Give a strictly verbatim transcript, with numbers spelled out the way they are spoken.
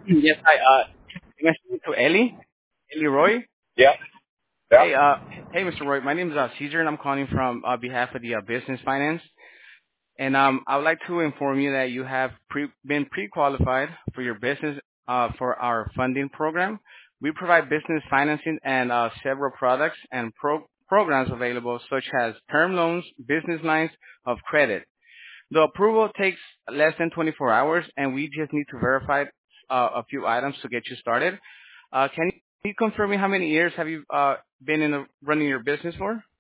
Yes, hi. Uh, am I speaking to Ellie? Ellie Roy? Yeah, yeah. Hey, uh, hey, mister Roy. My name is uh, Caesar, and I'm calling from uh, behalf of the uh, business finance. And um, I would like to inform you that you have pre- been pre-qualified for your business uh, for our funding program. We provide business financing and uh, several products and pro- programs available, such as term loans, business lines of credit. The approval takes less than twenty-four hours, and we just need to verify uh, a few items to get you started. Uh, can you confirm me how many years have you uh, been in the, running your business for?